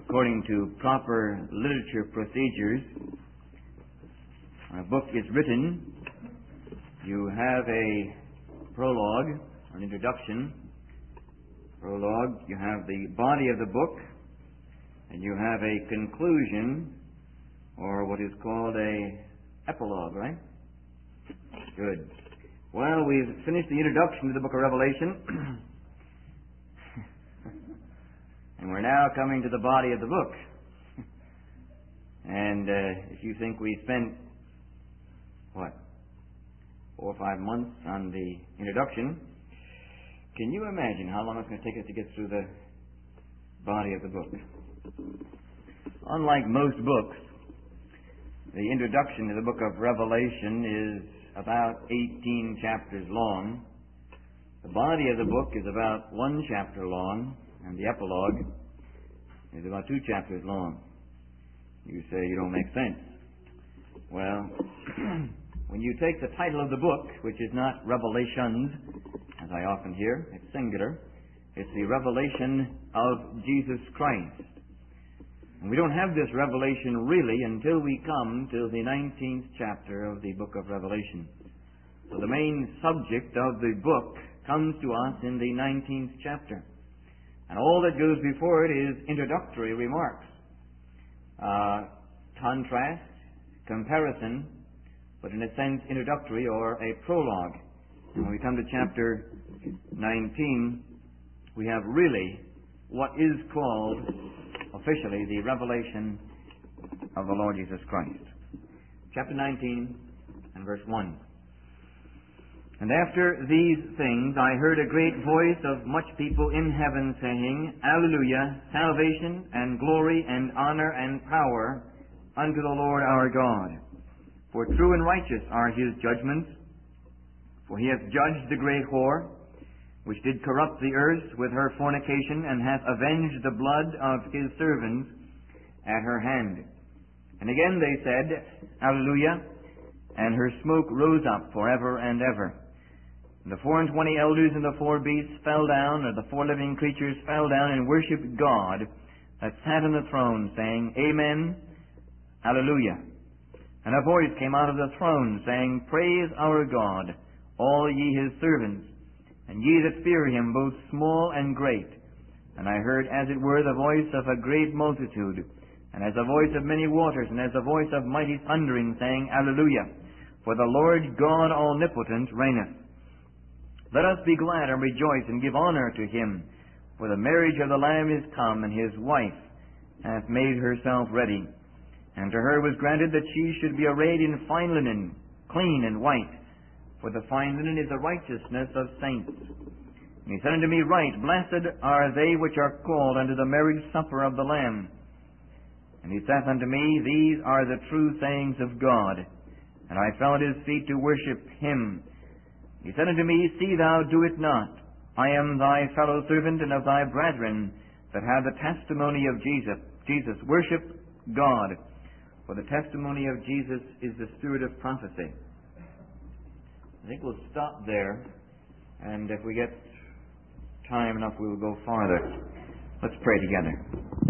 according to proper literature procedures, when a book is written, you have a prologue, an introduction. Prologue, you have the body of the book, and you have a conclusion, or what is called a epilogue, right? Good. Well, we've finished the introduction to the book of Revelation, and we're now coming to the body of the book. And if you think we spent, 4 or 5 months on the introduction, can you imagine how long it's going to take us to get through the body of the book? Unlike most books, the introduction to the book of Revelation is about 18 chapters long. The body of the book is about 1 chapter long, and the epilogue is about 2 chapters long. You say you don't make sense. Well, when you take the title of the book, which is not Revelations, as I often hear, it's singular, it's the revelation of Jesus Christ. And we don't have this revelation really until we come to the 19th chapter of the book of Revelation. So the main subject of the book comes to us in the 19th chapter. And all that goes before it is introductory remarks. Contrast, comparison, but in a sense introductory or a prologue. And when we come to chapter 19, we have really what is called officially the revelation of the Lord Jesus Christ. Chapter 19 and verse 1. And after these things I heard a great voice of much people in heaven saying, Alleluia, salvation and glory and honor and power unto the Lord our God. For true and righteous are his judgments. For he hath judged the great whore, which did corrupt the earth with her fornication, and hath avenged the blood of his servants at her hand. And again they said, Alleluia, and her smoke rose up forever and ever. And the 24 elders and the 4 beasts fell down, or the 4 living creatures fell down, and worshipped God that sat on the throne, saying, Amen, Alleluia. And a voice came out of the throne, saying, Praise our God, all ye his servants, and ye that fear him, both small and great. And I heard as it were the voice of a great multitude, and as the voice of many waters, and as the voice of mighty thundering, saying, Alleluia, for the Lord God omnipotent reigneth. Let us be glad and rejoice, and give honor to him, for the marriage of the Lamb is come, and his wife hath made herself ready. And to her was granted that she should be arrayed in fine linen, clean and white, for the fine linen is the righteousness of saints. And he said unto me, Write, Blessed are they which are called unto the marriage supper of the Lamb. And he saith unto me, These are the true sayings of God. And I fell at his feet to worship him. He said unto me, See thou do it not. I am thy fellow servant and of thy brethren that have the testimony of Jesus. Worship God. For the testimony of Jesus is the spirit of prophecy. I think we'll stop there, and if we get time enough, we will go farther. Let's pray together.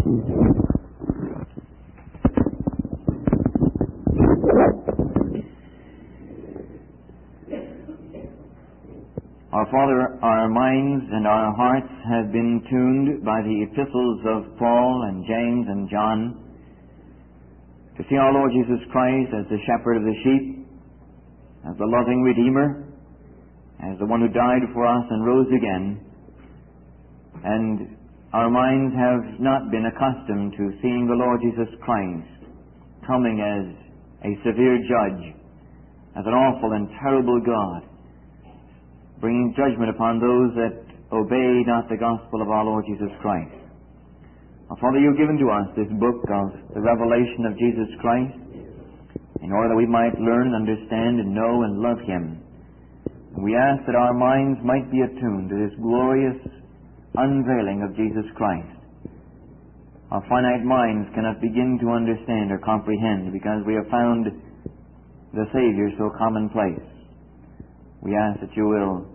Our Father, our minds and our hearts have been tuned by the epistles of Paul and James and John to see our Lord Jesus Christ as the shepherd of the sheep, as the loving Redeemer, as the one who died for us and rose again. And our minds have not been accustomed to seeing the Lord Jesus Christ coming as a severe judge, as an awful and terrible God, bringing judgment upon those that obey not the gospel of our Lord Jesus Christ. Father, you've given to us this book of the revelation of Jesus Christ in order that we might learn and understand and know and love him. And we ask that our minds might be attuned to this glorious unveiling of Jesus Christ. Our finite minds cannot begin to understand or comprehend because we have found the Savior so commonplace. We ask that you will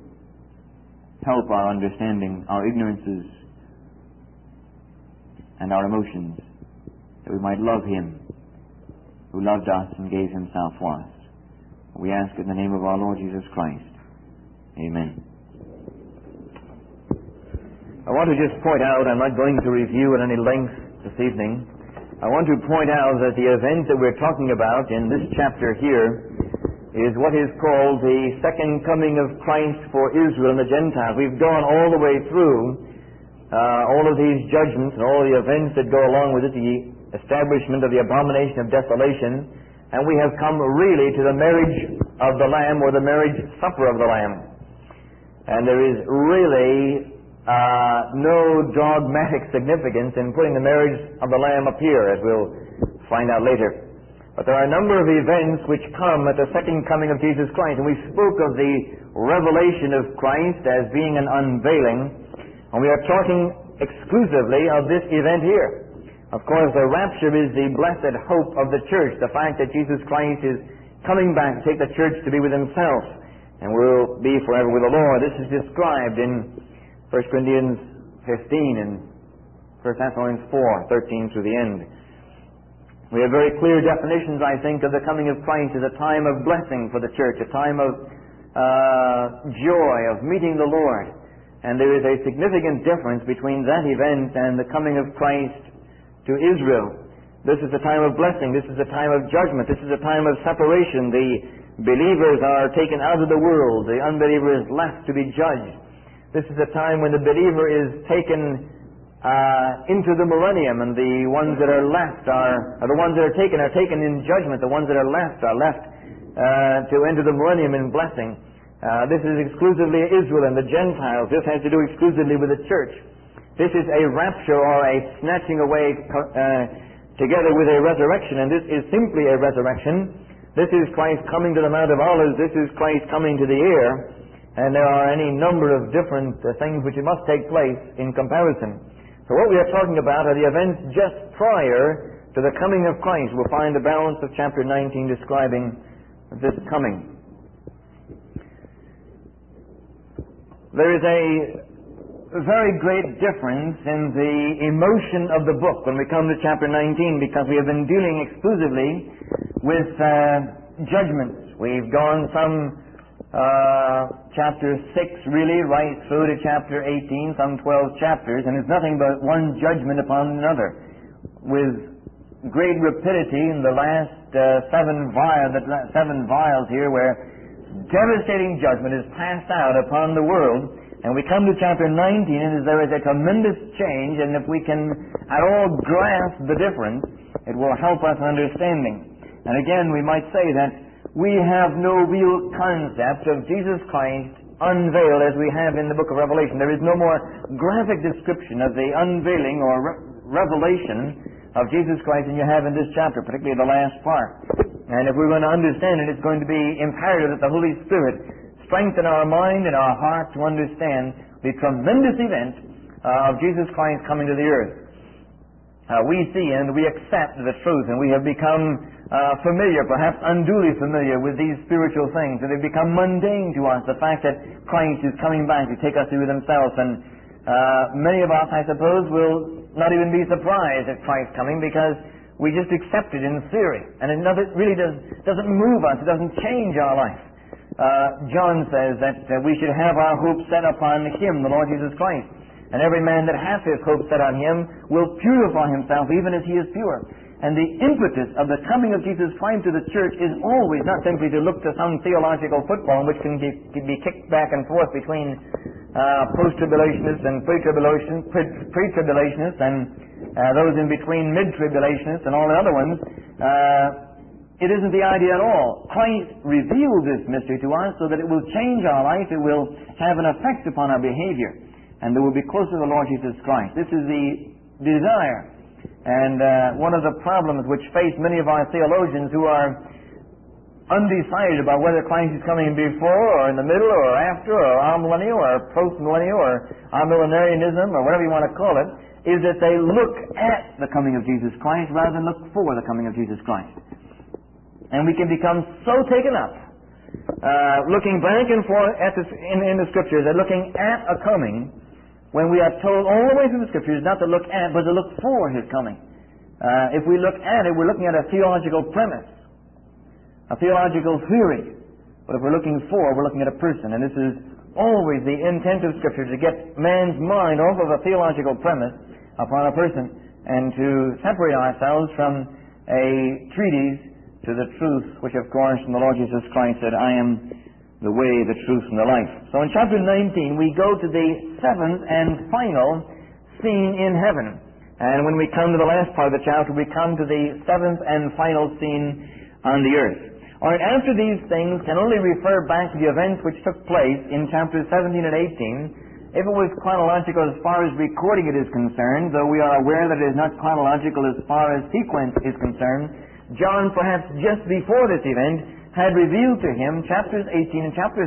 help our understanding, our ignorances, and our emotions, that we might love Him who loved us and gave Himself for us. We ask in the name of our Lord Jesus Christ. Amen. I want to just point out, I'm not going to review at any length this evening. I want to point out that the event that we're talking about in this chapter here is what is called the second coming of Christ for Israel and the Gentiles. We've gone all the way through all of these judgments and all the events that go along with it, the establishment of the abomination of desolation, and we have come really to the marriage of the Lamb, or the marriage supper of the Lamb. And there is really no dogmatic significance in putting the marriage of the Lamb up here, as we'll find out later. But there are a number of events which come at the second coming of Jesus Christ, and we spoke of the revelation of Christ as being an unveiling, and we are talking exclusively of this event here. Of course, the rapture is the blessed hope of the church, the fact that Jesus Christ is coming back to take the church to be with Himself, and will be forever with the Lord. This is described in 1 Corinthians 15 and 1 Thessalonians 4, 13 through the end. We have very clear definitions, I think, of the coming of Christ as a time of blessing for the church, a time of joy, of meeting the Lord. And there is a significant difference between that event and the coming of Christ to Israel. This is a time of blessing. This is a time of judgment. This is a time of separation. The believers are taken out of the world. The unbeliever is left to be judged. This is a time when the believer is taken into the millennium, and the ones that are left are the ones that are taken in judgment. The ones that are left to enter the millennium in blessing. This is exclusively Israel and the Gentiles. This has to do exclusively with the church. This is a rapture, or a snatching away together with a resurrection, and this is simply a resurrection. This is Christ coming to the Mount of Olives. This is Christ coming to the air. And there are any number of different things which must take place in comparison. So what we are talking about are the events just prior to the coming of Christ. We'll find the balance of chapter 19 describing this coming. There is a very great difference in the emotion of the book when we come to chapter 19, because we have been dealing exclusively with judgments. We've gone from chapter 6 really right through to chapter 18, some 12 chapters, and it's nothing but one judgment upon another, with great rapidity in the last seven vials here, where devastating judgment is passed out upon the world. And we come to chapter 19, and there is a tremendous change, and if we can at all grasp the difference, it will help us understanding. And again, we might say that we have no real concept of Jesus Christ unveiled as we have in the book of Revelation. There is no more graphic description of the unveiling or revelation of Jesus Christ than you have in this chapter, particularly the last part. And if we're going to understand it, it's going to be imperative that the Holy Spirit strengthen our mind and our heart to understand the tremendous event of Jesus Christ coming to the earth. We see and we accept the truth, and we have become familiar, perhaps unduly familiar, with these spiritual things, and they've become mundane to us, the fact that Christ is coming back to take us to Himself. And many of us, I suppose, will not even be surprised at Christ coming, because we just accept it in theory, and it really doesn't move us, it doesn't change our life. John says that we should have our hope set upon Him, the Lord Jesus Christ. And every man that hath his hope set on Him will purify himself even as He is pure. And the impetus of the coming of Jesus Christ to the church is always not simply to look to some theological football which can be kicked back and forth between post-tribulationists and pre-tribulationists and those in between mid-tribulationists and all the other ones. It isn't the idea at all. Christ revealed this mystery to us so that it will change our life, it will have an effect upon our behavior, and that we'll be closer to the Lord Jesus Christ. This is the desire. And one of the problems which face many of our theologians who are undecided about whether Christ is coming before or in the middle or after or amillennial or post-millennial or amillenarianism or whatever you want to call it, is that they look at the coming of Jesus Christ rather than look for the coming of Jesus Christ. And we can become so taken up looking back and forth in the Scriptures and looking at a coming, when we are told all the way through the Scriptures not to look at, but to look for His coming. if we look at it, we're looking at a theological premise, a theological theory. But if we're looking at a person. And this is always the intent of Scripture, to get man's mind off of a theological premise upon a person and to separate ourselves from a treatise to the truth, which of course the Lord Jesus Christ said, I am the way, the truth, and the life. So in chapter 19 we go to the seventh and final scene in heaven. And when we come to the last part of the chapter, we come to the seventh and final scene on the earth. Alright, after these things can only refer back to the events which took place in chapters 17 and 18. If it was chronological as far as recording it is concerned, though we are aware that it is not chronological as far as sequence is concerned, John, perhaps just before this event, had revealed to him chapters 18 and chapters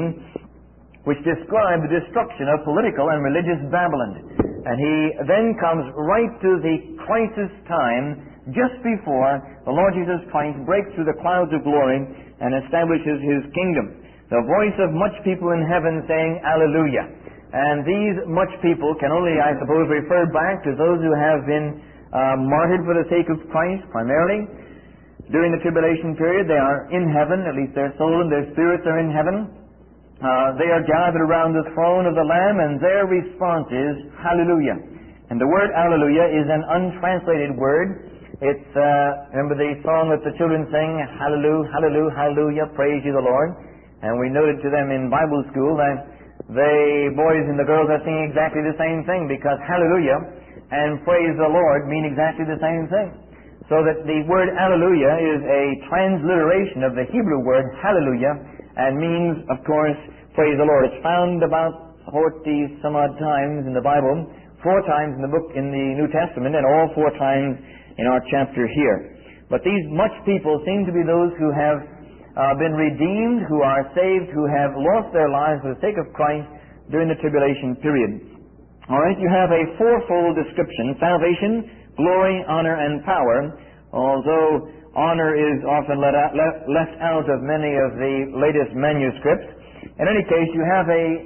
19, which describe the destruction of political and religious Babylon. And he then comes right to the crisis time just before the Lord Jesus Christ breaks through the clouds of glory and establishes His kingdom. The voice of much people in heaven saying, Alleluia. And these much people can only, I suppose, refer back to those who have been martyred for the sake of Christ, primarily. During the tribulation period, they are in heaven, at least their soul and their spirits are in heaven. They are gathered around the throne of the Lamb, and their response is, Hallelujah. And the word Hallelujah is an untranslated word. It's, remember the song that the children sing, Hallelujah, Hallelujah, Hallelujah, praise you the Lord. And we noted to them in Bible school that the boys and the girls are singing exactly the same thing, because Hallelujah and praise the Lord mean exactly the same thing. So that the word Hallelujah is a transliteration of the Hebrew word Hallelujah, and means, of course, praise the Lord. It's found about 40 some odd times in the Bible, 4 times in the book in the New Testament, and all 4 times in our chapter here. But these much people seem to be those who have been redeemed, who are saved, who have lost their lives for the sake of Christ during the tribulation period. Alright, you have a fourfold description: salvation, glory, honor, and power, although honor is often left out of many of the latest manuscripts. In any case, you have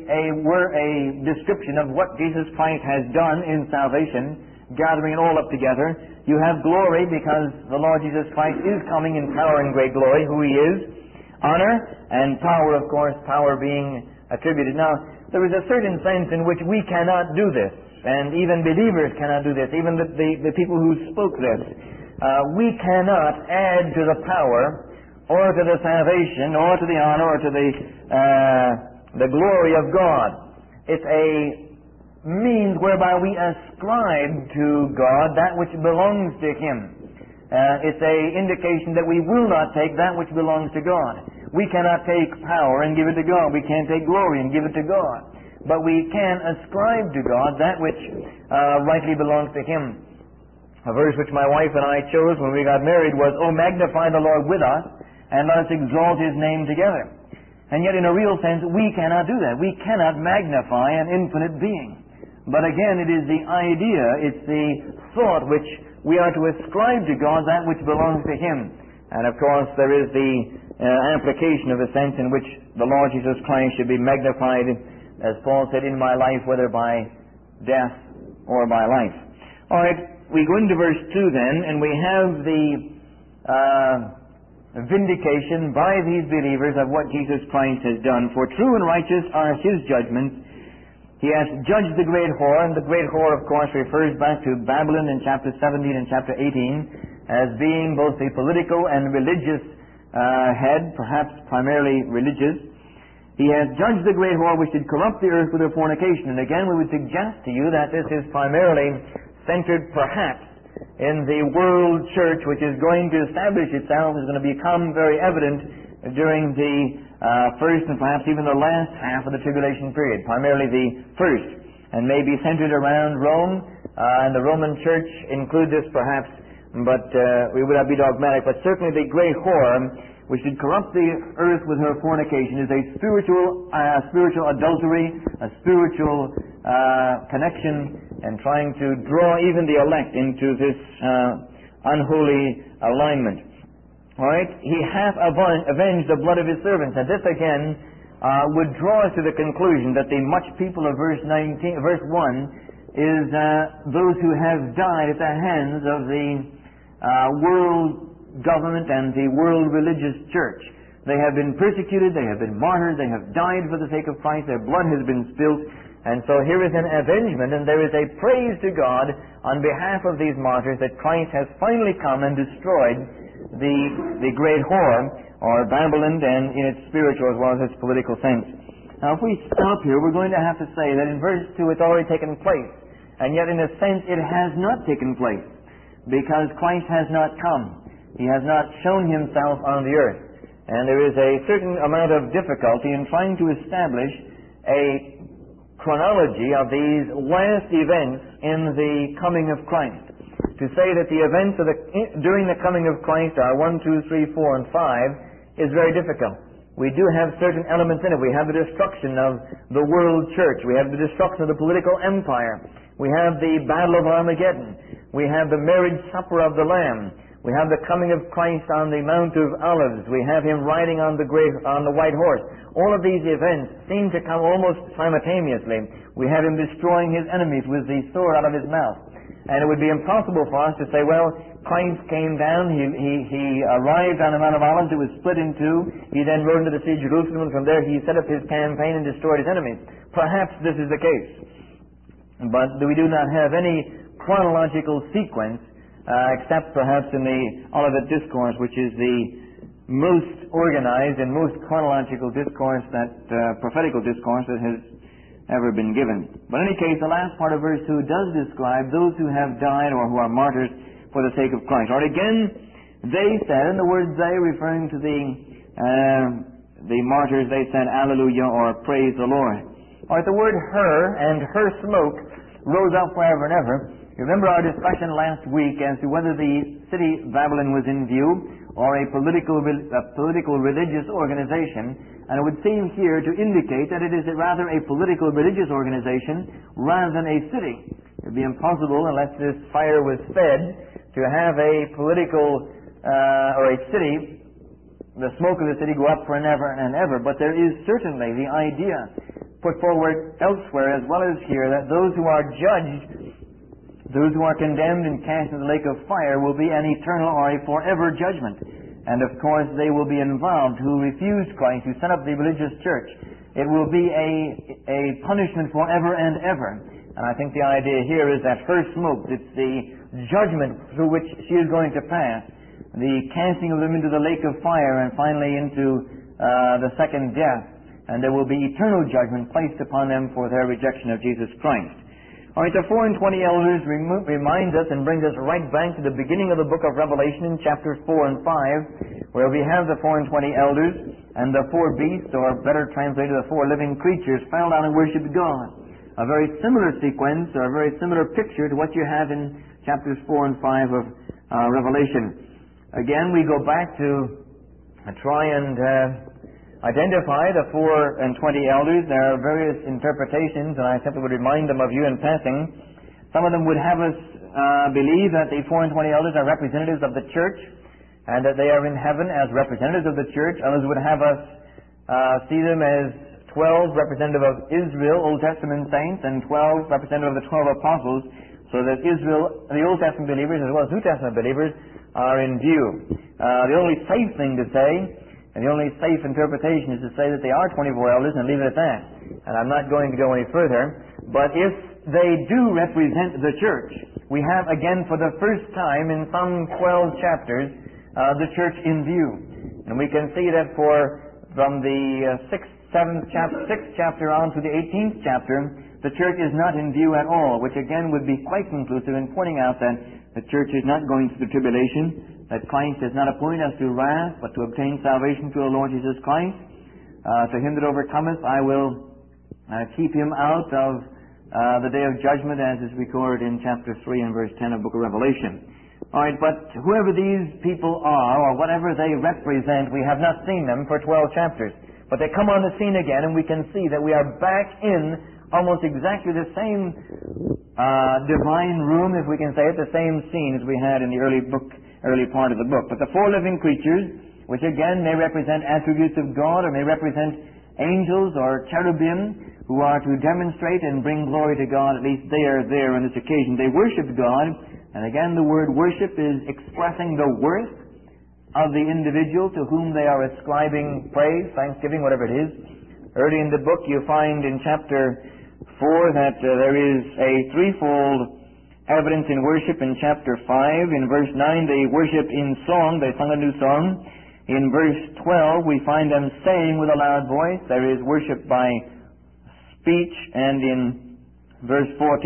a description of what Jesus Christ has done in salvation, gathering it all up together. You have glory, because the Lord Jesus Christ is coming in power and great glory, who He is. Honor and power, of course, power being attributed. Now, there is a certain sense in which we cannot do this, and even believers cannot do this, even the people who spoke this. We cannot add to the power, or to the salvation, or to the honor, or to the glory of God. It's a means whereby we ascribe to God that which belongs to Him. It's a indication that we will not take that which belongs to God. We cannot take power and give it to God. We can't take glory and give it to God. But we can ascribe to God that which rightly belongs to Him. A verse which my wife and I chose when we got married was, "Oh, magnify the Lord with us, and let us exalt His name together." And yet in a real sense, we cannot do that. We cannot magnify an infinite being. But again, it is the idea, it's the thought which we are to ascribe to God that which belongs to Him. And of course, there is the application of the sense in which the Lord Jesus Christ should be magnified, as Paul said, in my life, whether by death or by life. Alright, we go into verse 2 then, and we have the vindication by these believers of what Jesus Christ has done. For true and righteous are His judgments. He has judged the great whore, and the great whore, of course, refers back to Babylon in chapter 17 and chapter 18 as being both the political and religious head, perhaps primarily religious. He has judged the great whore which did corrupt the earth with her fornication. And again, we would suggest to you that this is primarily centered perhaps in the world church, which is going to establish itself, is going to become very evident during the first and perhaps even the last half of the tribulation period, primarily the first, and may be centered around Rome, and the Roman church include this perhaps, but we would not be dogmatic, but certainly the great whore, which did corrupt the earth with her fornication, is a spiritual adultery, a spiritual connection, and trying to draw even the elect into this unholy alignment. Alright, He hath avenged the blood of His servants. And this again would draw us to the conclusion that the much people of verse 1 is those who have died at the hands of the world government and the world religious church. They have been persecuted, they have been martyred, they have died for the sake of Christ, their blood has been spilt, and so here is an avengement, and there is a praise to God on behalf of these martyrs that Christ has finally come and destroyed the great whore, or Babylon, and in its spiritual as well as its political sense. Now, if we stop here, we're going to have to say that in verse 2 it's already taken place, and yet in a sense it has not taken place, because Christ has not come. He has not shown himself on the earth. And there is a certain amount of difficulty in trying to establish a chronology of these last events in the coming of Christ. To say that the events during the coming of Christ are 1, 2, 3, 4, and 5 is very difficult. We do have certain elements in it. We have the destruction of the world church. We have the destruction of the political empire. We have the battle of Armageddon. We have the marriage supper of the Lamb. We have the coming of Christ on the Mount of Olives. We have him riding on the white horse. All of these events seem to come almost simultaneously. We have him destroying his enemies with the sword out of his mouth. And it would be impossible for us to say, well, Christ came down, he arrived on the Mount of Olives, it was split in two, he then rode into the sea of Jerusalem, and from there he set up his campaign and destroyed his enemies. Perhaps this is the case. But we do not have any chronological sequence, except perhaps in the Olivet Discourse, which is the most organized and most chronological discourse, prophetical discourse that has ever been given. But in any case, the last part of verse 2 does describe those who have died or who are martyrs for the sake of Christ. Or again, they said, in the word they referring to the martyrs, they said, Alleluia, or praise the Lord. Or the word her and her smoke rose up forever and ever. You remember our discussion last week as to whether the city Babylon was in view or a political religious organization, and it would seem here to indicate that it is rather a political religious organization rather than a city. It would be impossible, unless this fire was fed, to have a political or a city, the smoke of the city go up for and ever and ever. But there is certainly the idea put forward elsewhere as well as here that those who are judged, those who are condemned and cast into the lake of fire, will be an eternal or a forever judgment. And of course they will be involved who refused Christ, who set up the religious church. It will be a punishment forever and ever. And I think the idea here is that her smoke, it's the judgment through which she is going to pass, the casting of them into the lake of fire and finally into the second death. And there will be eternal judgment placed upon them for their rejection of Jesus Christ. All right, the 4 and 20 elders reminds us and brings us right back to the beginning of the book of Revelation in chapters 4 and 5, where we have the 4 and 20 elders and the 4 beasts, or better translated, the 4 living creatures, fell down and worshipped God. A very similar sequence, or a very similar picture to what you have in chapters 4 and 5 of Revelation. Again, we go back to try and identify the 4 and 20 elders. There are various interpretations, and I simply would remind them of you in passing. Some of them would have us believe that the 4 and 20 elders are representatives of the church, and that they are in heaven as representatives of the church. Others would have us see them as 12 representative of Israel, Old Testament saints, and 12 representative of the 12 apostles, so that Israel, the Old Testament believers as well as New Testament believers, are in view. The only safe thing to say, and the only safe interpretation, is to say that they are 24 elders and leave it at that. And I'm not going to go any further. But if they do represent the church, we have again for the first time in some 12 chapters the church in view. And we can see that from the 6th chapter on to the 18th chapter, the church is not in view at all, which again would be quite conclusive in pointing out that the church is not going through the tribulation, that Christ has not appointed us to wrath, but to obtain salvation through the Lord Jesus Christ. To him that overcometh, I will keep him out of the day of judgment, as is recorded in chapter 3 and verse 10 of the book of Revelation. All right, but whoever these people are, or whatever they represent, we have not seen them for 12 chapters. But they come on the scene again, and we can see that we are back in almost exactly the same divine room, if we can say it, the same scene as we had in the early part of the book. But the 4 living creatures, which again may represent attributes of God or may represent angels or cherubim who are to demonstrate and bring glory to God. At least they are there on this occasion. They worship God, and again the word worship is expressing the worth of the individual to whom they are ascribing praise, thanksgiving, whatever it is. Early in the book you find in chapter 4 that there is a threefold evidence in worship. In chapter 5, in verse 9, they worship in song, they sung a new song. In verse 12, we find them saying with a loud voice. There is worship by speech, and in verse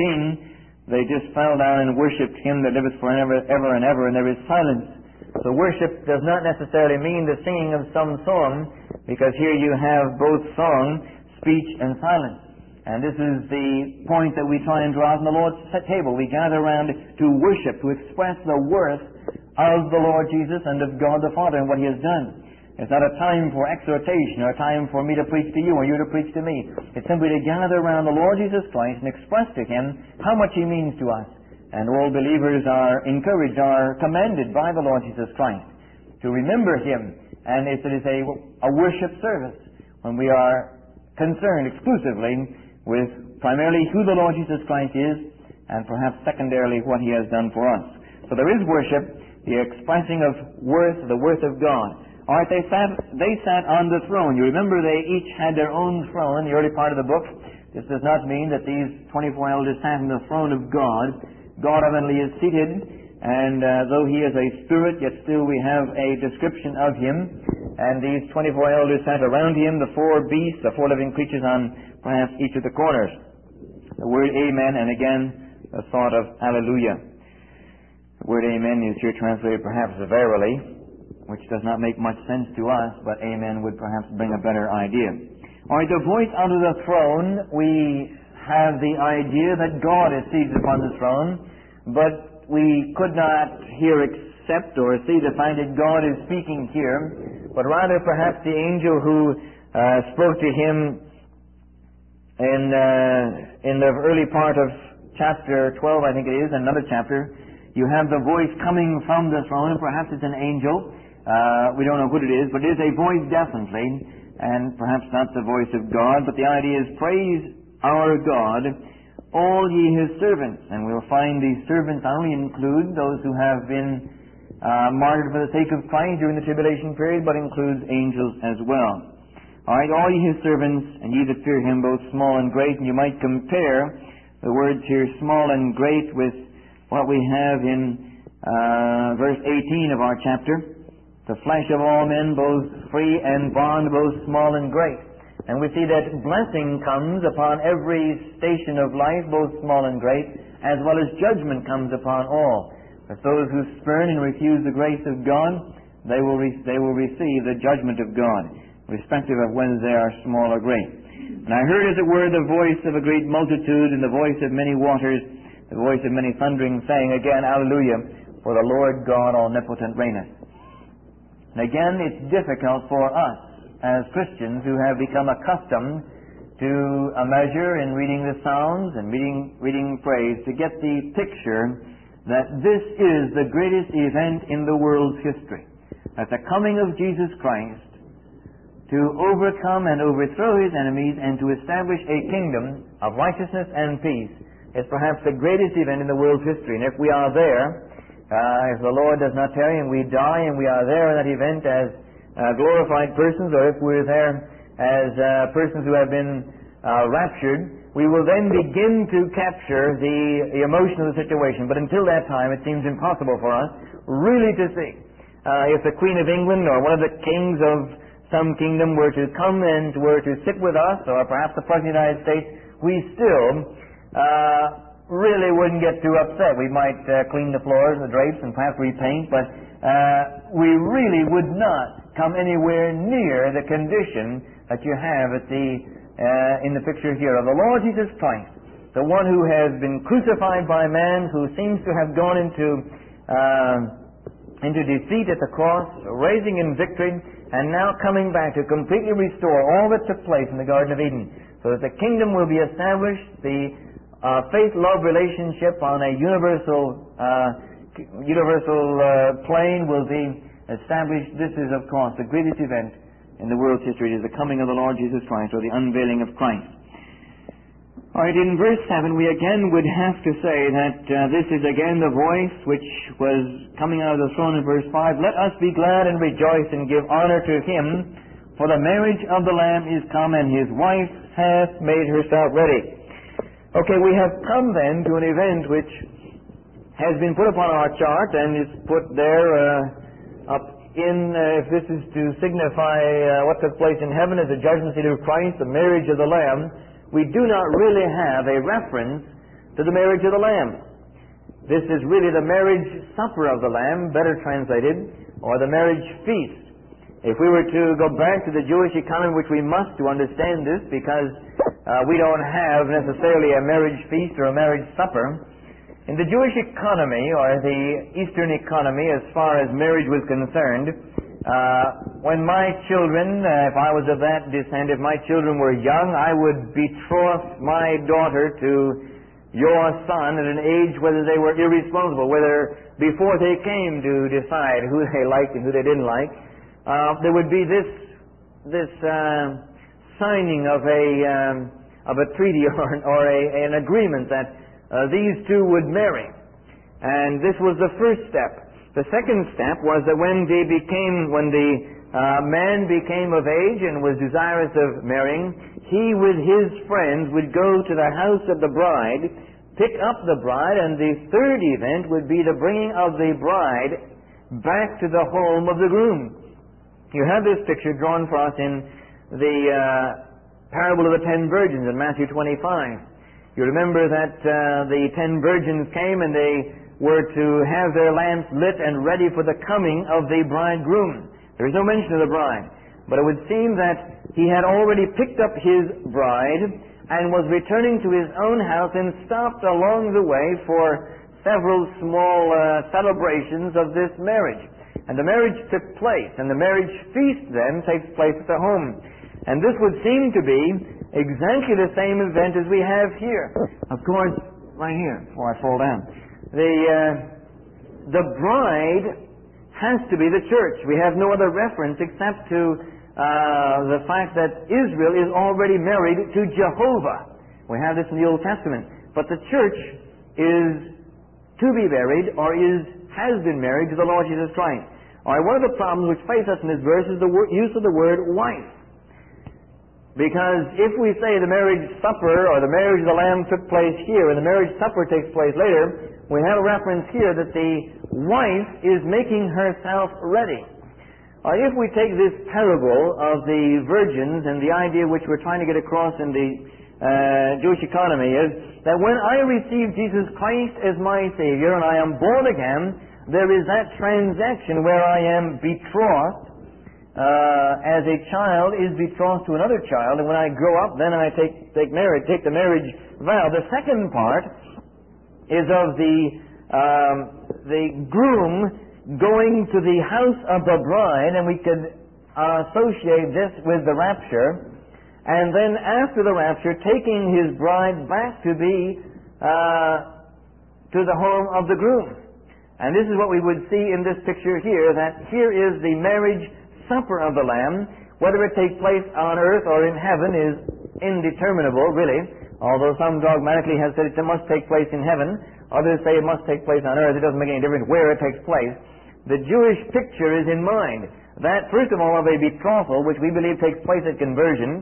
14, they just fell down and worshipped Him that liveth forever ever and ever, and there is silence. So worship does not necessarily mean the singing of some song, because here you have both song, speech, and silence. And this is the point that we try and draw out in the Lord's table. We gather around to worship, to express the worth of the Lord Jesus and of God the Father and what He has done. It's not a time for exhortation or a time for me to preach to you or you to preach to me. It's simply to gather around the Lord Jesus Christ and express to Him how much He means to us. And all believers are encouraged, are commanded by the Lord Jesus Christ to remember Him. And it is a worship service when we are concerned exclusively with primarily who the Lord Jesus Christ is, and perhaps secondarily what He has done for us. So there is worship, the expressing of worth, the worth of God. All right, they sat on the throne. You remember they each had their own throne in the early part of the book. This does not mean that these 24 elders sat on the throne of God. God heavenly is seated, and though He is a spirit, yet still we have a description of Him. And these 24 elders sat around Him, the four beasts, the four living creatures on perhaps each of the corners. The word amen, and again the thought of hallelujah. The word amen is here translated perhaps verily, which does not make much sense to us, but amen would perhaps bring a better idea. All right, the voice out of the throne, we have the idea that God is seated upon the throne, but we could not here accept or see the fact that God is speaking here, but rather perhaps the angel who spoke to Him in the early part of chapter 12, I think it is, another chapter. You have the voice coming from the throne, and perhaps it's an angel. We don't know what it is, but it is a voice definitely, and perhaps not the voice of God, but the idea is, praise our God, all ye His servants. And we'll find these servants only include those who have been martyred for the sake of Christ during the tribulation period, but includes angels as well. All right, all ye His servants, and ye that fear Him, both small and great. And you might compare the words here, small and great, with what we have in verse 18 of our chapter. The flesh of all men, both free and bond, both small and great. And we see that blessing comes upon every station of life, both small and great, as well as judgment comes upon all. But those who spurn and refuse the grace of God, they will receive the judgment of God, respective of whether they are small or great. And I heard, as it were, the voice of a great multitude, and the voice of many waters, the voice of many thundering, saying again, Hallelujah, for the Lord God omnipotent reigneth. And again, it's difficult for us as Christians who have become accustomed to a measure in reading the Psalms and reading praise to get the picture that this is the greatest event in the world's history. That the coming of Jesus Christ to overcome and overthrow His enemies and to establish a kingdom of righteousness and peace is perhaps the greatest event in the world's history. And if we are there, if the Lord does not tarry and we die and we are there in that event as glorified persons, or if we're there as persons who have been raptured, we will then begin to capture the emotion of the situation. But until that time, it seems impossible for us really to see. If the Queen of England or one of the kings of some kingdom were to come and were to sit with us, or perhaps the President of the United States, we still really wouldn't get too upset. We might clean the floors and the drapes and perhaps repaint, but we really would not come anywhere near the condition that you have at in the picture here of the Lord Jesus Christ, the one who has been crucified by man, who seems to have gone into defeat at the cross, raising in victory, and now coming back to completely restore all that took place in the Garden of Eden, so that the kingdom will be established, the faith-love relationship on a universal plane will be established. This is, of course, the greatest event in the world's history. It is the coming of the Lord Jesus Christ, or the unveiling of Christ. All right, in verse 7, we again would have to say that this is again the voice which was coming out of the throne in verse 5. Let us be glad and rejoice and give honor to him, for the marriage of the Lamb is come, and his wife hath made herself ready. Okay, we have come then to an event which has been put upon our chart and is put there up in, if this is to signify what took place in heaven as the judgment seat of Christ, the marriage of the Lamb. We do not really have a reference to the marriage of the Lamb. This is really the marriage supper of the Lamb, better translated, or the marriage feast. If we were to go back to the Jewish economy, which we must to understand this, because we don't have necessarily a marriage feast or a marriage supper. In the Jewish economy, or the Eastern economy, as far as marriage was concerned, when my children, if I was of that descent, if my children were young, I would betroth my daughter to your son at an age whether they were irresponsible, whether before they came to decide who they liked and who they didn't like, there would be this signing of a treaty or an agreement that these two would marry. And this was the first step. The second step was that when the man became of age and was desirous of marrying, he with his friends would go to the house of the bride, pick up the bride, and the third event would be the bringing of the bride back to the home of the groom. You have this picture drawn for us in the parable of the 10 virgins in Matthew 25. You remember that the 10 virgins came and they were to have their lamps lit and ready for the coming of the bridegroom. There is no mention of the bride, but it would seem that he had already picked up his bride and was returning to his own house and stopped along the way for several small celebrations of this marriage. And the marriage took place, and the marriage feast then takes place at the home. And this would seem to be exactly the same event as we have here. Of course, right here, before I fall down. The bride has to be the church. We have no other reference except to the fact that Israel is already married to Jehovah. We have this in the Old Testament. But the church is to be married, or has been married to the Lord Jesus Christ. All right, one of the problems which face us in this verse is the use of the word wife. Because if we say the marriage supper or the marriage of the Lamb took place here and the marriage supper takes place later, we have a reference here that the wife is making herself ready. If we take this parable of the virgins, and the idea which we're trying to get across in the Jewish economy is that when I receive Jesus Christ as my Savior and I am born again, there is that transaction where I am betrothed as a child is betrothed to another child, and when I grow up, then I take the marriage vow. The second part is of the groom going to the house of the bride, and we could associate this with the rapture, and then after the rapture, taking his bride back to the home of the groom. And this is what we would see in this picture here, that here is the marriage supper of the Lamb. Whether it takes place on earth or in heaven is indeterminable, really, although some dogmatically have said it must take place in heaven. Others say it must take place on earth. It doesn't make any difference where it takes place. The Jewish picture is in mind. That, first of all, of a betrothal, which we believe takes place at conversion.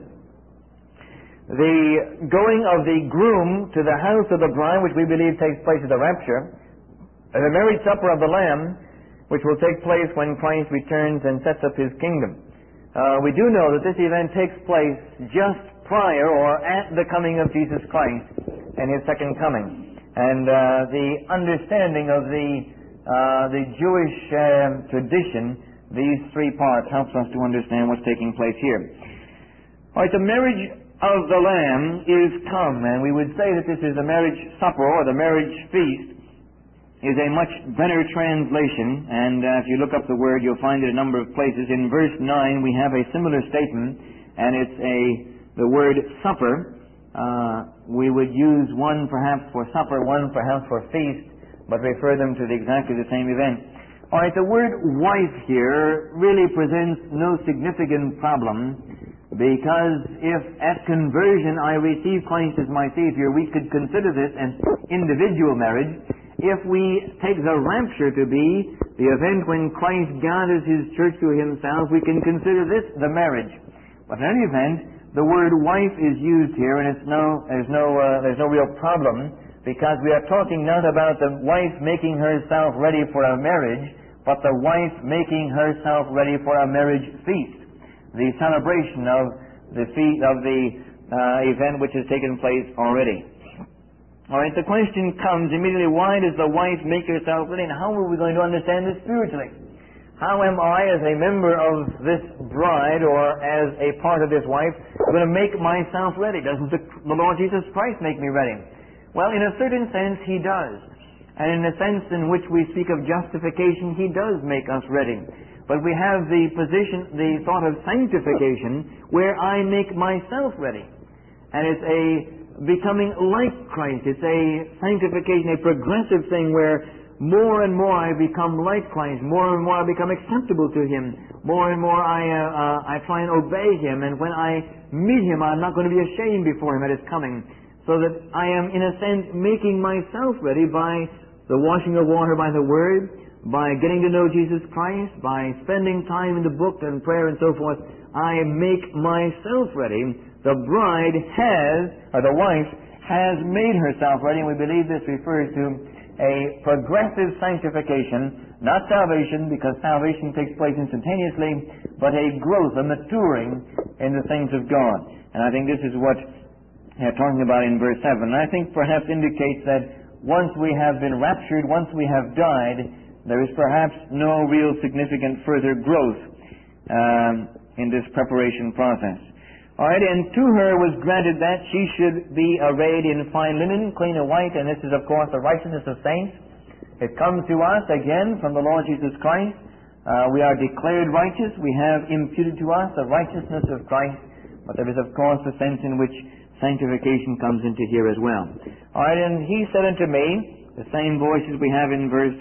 The going of the groom to the house of the bride, which we believe takes place at the rapture. And the marriage supper of the Lamb, which will take place when Christ returns and sets up his kingdom. We do know that this event takes place just prior or at the coming of Jesus Christ and his second coming. And the understanding of the Jewish tradition, these three parts, helps us to understand what's taking place here. All right, the marriage of the Lamb is come, and we would say that this is the marriage supper or the marriage feast, is a much better translation, and if you look up the word, you'll find it a number of places. In verse 9, we have a similar statement, and it's the word supper. We would use one perhaps for supper, one perhaps for feast, but refer them to exactly the same event. All right, the word wife here really presents no significant problem, because if at conversion I receive Christ as my Savior, we could consider this an individual marriage. If we take the rapture to be the event when Christ gathers His church to Himself, we can consider this the marriage. But in any event, the word wife is used here, and there's no real problem, because we are talking not about the wife making herself ready for a marriage, but the wife making herself ready for a marriage feast, the celebration of the feast of the event which has taken place already. All right, the question comes immediately: why does the wife make herself ready, and how are we going to understand this spiritually? How am I, as a member of this bride, or as a part of this wife, going to make myself ready? Doesn't the Lord Jesus Christ make me ready? Well, in a certain sense, He does. And in a sense in which we speak of justification, He does make us ready. But we have the thought of sanctification, where I make myself ready. And it's a becoming like Christ. It's a sanctification, a progressive thing where more and more I become like Christ. More and more I become acceptable to Him. More and more I try and obey Him. And when I meet Him, I'm not going to be ashamed before Him at His coming. So that I am, in a sense, making myself ready by the washing of water by the Word, by getting to know Jesus Christ, by spending time in the book and prayer and so forth. I make myself ready. The bride the wife has made herself ready, and we believe this refers to a progressive sanctification, not salvation, because salvation takes place instantaneously, but a growth, a maturing in the things of God. And I think this is what they're talking about in verse 7. And I think perhaps indicates that once we have been raptured, once we have died, there is perhaps no real significant further growth in this preparation process. All right, and to her was granted that she should be arrayed in fine linen, clean and white, and this is, of course, the righteousness of saints. It comes to us, again, from the Lord Jesus Christ. We are declared righteous. We have imputed to us the righteousness of Christ. But there is, of course, the sense in which sanctification comes into here as well. All right, and He said unto me, the same voice as we have in verse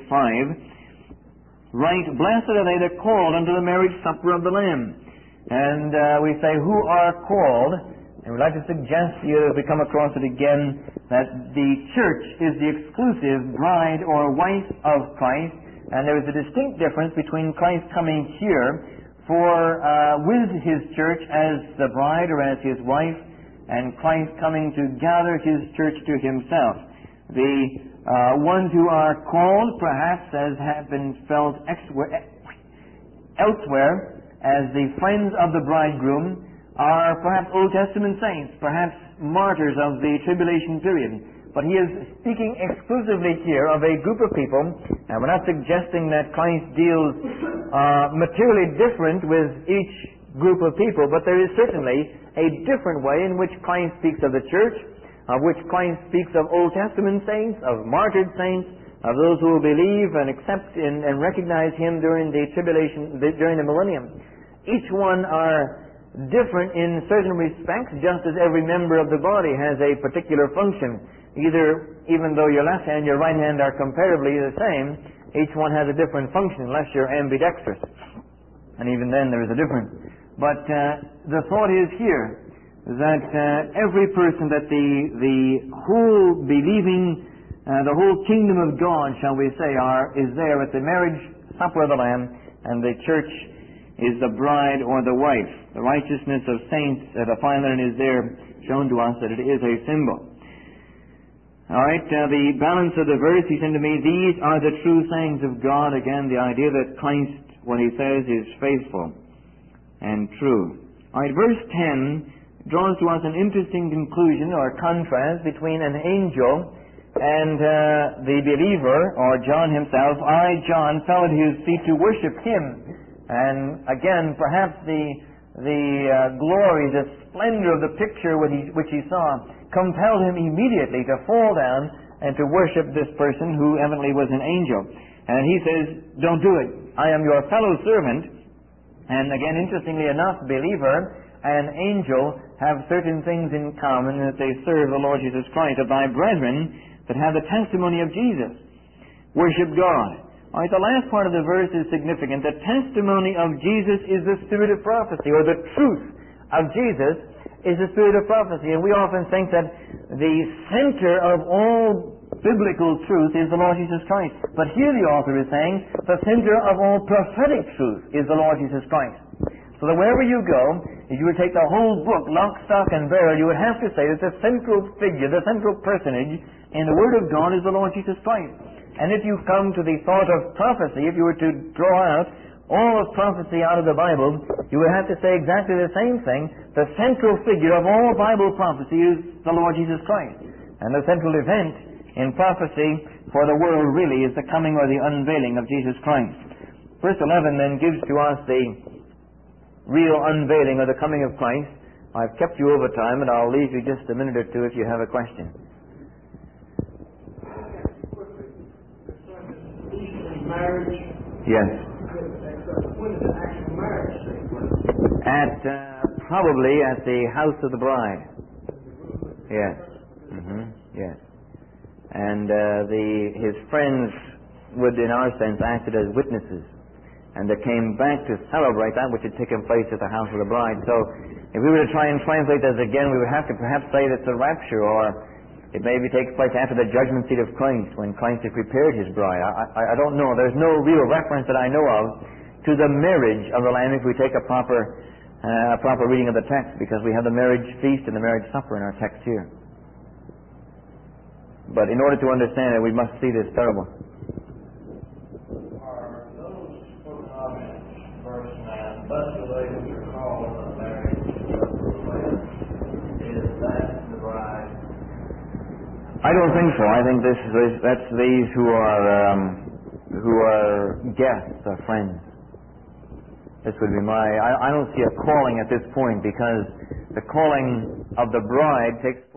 5, Right, blessed are they that are called unto the marriage supper of the Lamb. And we say, who are called? And we'd like to suggest to you, as we come across it again, that the church is the exclusive bride or wife of Christ, and there is a distinct difference between Christ coming here with His church as the bride or as His wife, and Christ coming to gather His church to Himself. The ones who are called, perhaps as have been felt elsewhere, as the friends of the bridegroom, are perhaps Old Testament saints, perhaps martyrs of the tribulation period. But He is speaking exclusively here of a group of people, and we're not suggesting that Christ deals materially different with each group of people, but there is certainly a different way in which Christ speaks of the church, of which Christ speaks of Old Testament saints, of martyred saints, of those who will believe and accept and recognize Him during the tribulation, during the millennium. Each one are different in certain respects, just as every member of the body has a particular function. Even though your left hand and your right hand are comparatively the same, each one has a different function, unless you're ambidextrous. And even then there is a difference. But the thought is here that every person, that the whole believing, the whole kingdom of God, shall we say, is there at the marriage supper of the Lamb, and the church is the bride or the wife. The righteousness of saints, the fine linen, is there shown to us that it is a symbol. All right, the balance of the verse, He said to me, these are the true sayings of God. Again, the idea that Christ, what He says, is faithful and true. All right, verse 10 draws to us an interesting conclusion or contrast between an angel and the believer, or John himself. I, John, fell at His feet to worship Him. And again, perhaps the glory, the splendor of the picture which he saw compelled him immediately to fall down and to worship this person who evidently was an angel. And he says, don't do it. I am your fellow servant. And again, interestingly enough, believer and angel have certain things in common, that they serve the Lord Jesus Christ. Of thy brethren that have the testimony of Jesus. Worship God. All right, the last part of the verse is significant. The testimony of Jesus is the spirit of prophecy, or the truth of Jesus is the spirit of prophecy. And we often think that the center of all biblical truth is the Lord Jesus Christ. But here the author is saying the center of all prophetic truth is the Lord Jesus Christ. So that wherever you go, if you would take the whole book, lock, stock, and barrel, you would have to say that the central figure, the central personage in the Word of God is the Lord Jesus Christ. And if you come to the thought of prophecy, if you were to draw out all of prophecy out of the Bible, you would have to say exactly the same thing. The central figure of all Bible prophecy is the Lord Jesus Christ. And the central event in prophecy for the world really is the coming or the unveiling of Jesus Christ. Verse 11 then gives to us the real unveiling of the coming of Christ. I've kept you over time, and I'll leave you just a minute or two if you have a question. Marriage? Yes. When is the actual marriage take place? Probably at the house of the bride. Yes. Yes. And his friends would, in our sense, acted as witnesses. And they came back to celebrate that which had taken place at the house of the bride. So, if we were to try and translate this again, we would have to perhaps say that it's a rapture, or it maybe takes place after the judgment seat of Christ, when Christ has prepared His bride. I don't know. There's no real reference that I know of to the marriage of the Lamb if we take a proper reading of the text, because we have the marriage feast and the marriage supper in our text here. But in order to understand it, we must see this parable. Are those spoken of in verse 9, blessed are they which are called unto the marriage supper of the Lamb? Is that the bride? I don't think so. I think that's these who are guests or friends. This would be I don't see a calling at this point, because the calling of the bride takes